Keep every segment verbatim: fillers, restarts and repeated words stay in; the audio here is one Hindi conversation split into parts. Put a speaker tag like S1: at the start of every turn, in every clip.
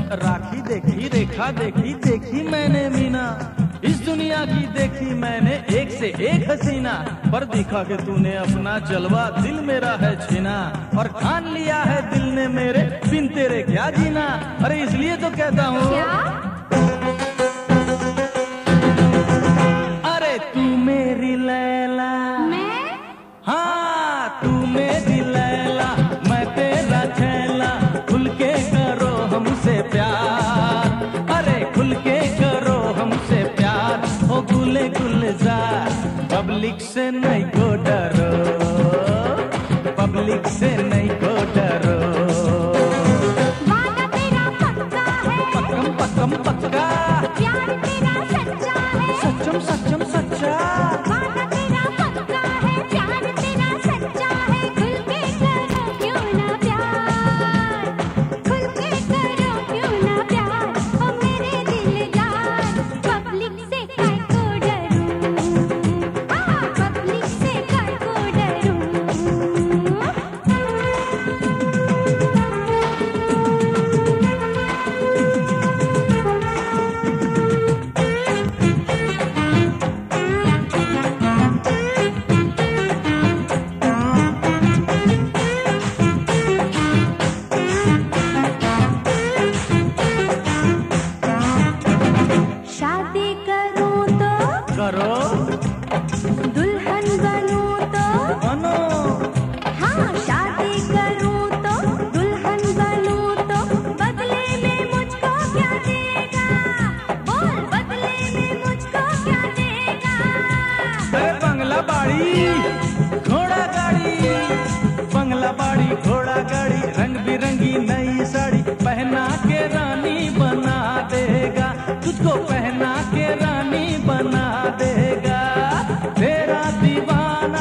S1: राखी देखी, रेखा देखी, देखी मैंने मीना, इस दुनिया की देखी मैंने एक से एक हसीना, पर दिखा के तूने अपना जलवा, दिल मेरा है छीना, और ठान लिया है दिल ने मेरे, बिन तेरे क्या जीना। अरे इसलिए तो कहता हूँ, अरे तू मेरी लैला,
S2: मैं?
S1: हाँ तू मेरी लैला, मैं तेरा छैला, खुल के करो हमसे प्यार, अरे खुल के करो हमसे प्यार, ओ गुले गुलजार, पब्लिक से नहीं को डरो, पब्लिक से नहीं को डरो।
S2: वादा तेरा पक्का है,
S1: पक्कम पक्कम पक्का,
S2: प्यार तेरा सच्चा है,
S1: सच्चम सच्चम सच्चा।
S2: वादा तेरा पक्का है, प्यार तेरा सच्चा है, खुल के करो क्यों ना प्यार, खुल के करो क्यों ना प्यार, ओ मेरे दिलदार, पब्लिक से काय को डरूं, हाँ पब्लिक से काय को डरूं। शादी करूं तो
S1: करो
S2: दुल्हन बनूं तो,
S1: बनो,
S2: हाँ शादी करूं तो दुल्हन बनूं तो, बदले में मुझको क्या देगा, बोल बदले में मुझको क्या देगा।
S1: अरे बंगला बाड़ी घोड़ा गाड़ी, बंगला बाड़ी घोड़ा गाड़ी, रंग बिरंगी नई साड़ी पहना के रानी बना देगा, तुझको पहना के रानी बना देगा, तेरा दीवाना,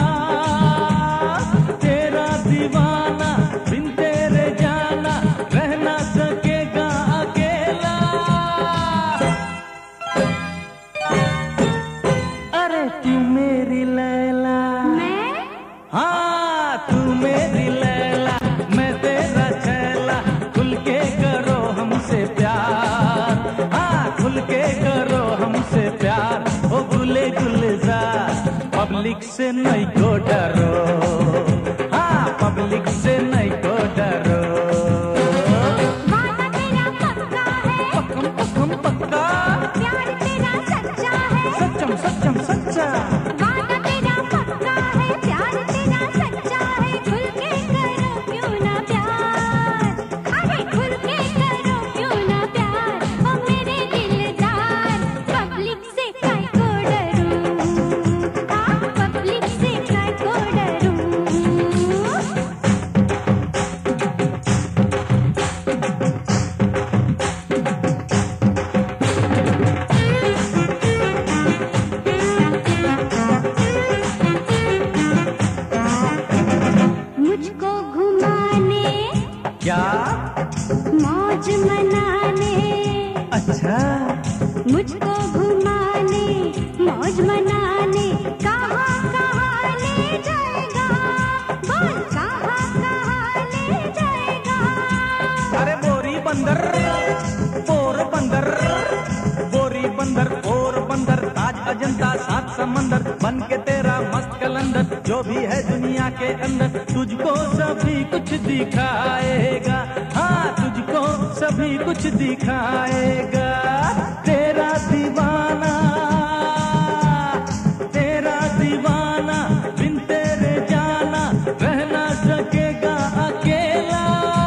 S1: तेरा दीवाना, बिन तेरे जाना रह ना सकेगा अकेला। अरे तू मेरी लैला,
S2: मैं?
S1: हाँ तू मेरी लैला, मैं तेरा छैला, खुल के करो हमसे प्यार, हाँ खुल के करो हमसे प्यार, ओ गुले गुलजार, पब्लिक से नहीं को डरो, हाँ पब्लिक से नहीं को डरो।
S2: वादा तेरा पक्का है,
S1: पक्कम पक्कम पक्का,
S2: प्यार तेरा सच्चा है,
S1: सच्चम सच्चम सच्चा।
S2: वादा तेरा पक्का है, प्यार तेरा सच्चा है, खुल के करो क्यों ना प्यार, अरे खुल के करो क्यों ना प्यार, ओ मेरे दिलदार, पब्लिक से काय को डरूं, हाँ पब्लिक से काय को डरूं। मुझको घुमाने,
S1: क्या?
S2: मौज मनाने,
S1: अच्छा
S2: मुझको घुमाने, मौज मनाने, कहाँ कहाँ ले जाएगा, बोल कहाँ कहाँ ले जाएगा।
S1: अरे बोरी बंदर, पोर बंदर, बोरी बंदर, पोर बंदर, ताज अजंता सात समंदर, बन के तेरा मस्त कलंदर, जो भी है दुनिया के अंदर, तुझको सभी कुछ दिखाएगा, हाँ तुझको सभी कुछ दिखाएगा, तेरा दीवाना, तेरा दीवाना, बिन तेरे जाना रह ना सकेगा अकेला।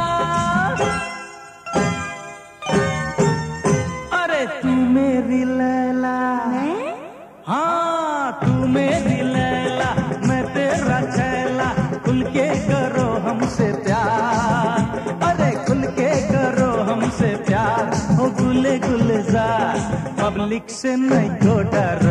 S1: अरे तू मेरी लैला,
S2: मैं?
S1: हाँ तू मेरी लैला, मैं तेरा छैला, खुल के करो हमसे प्यार, अरे खुल के करो हमसे प्यार, ओ गुले गुलजार, पब्लिक से नहीं को डरो।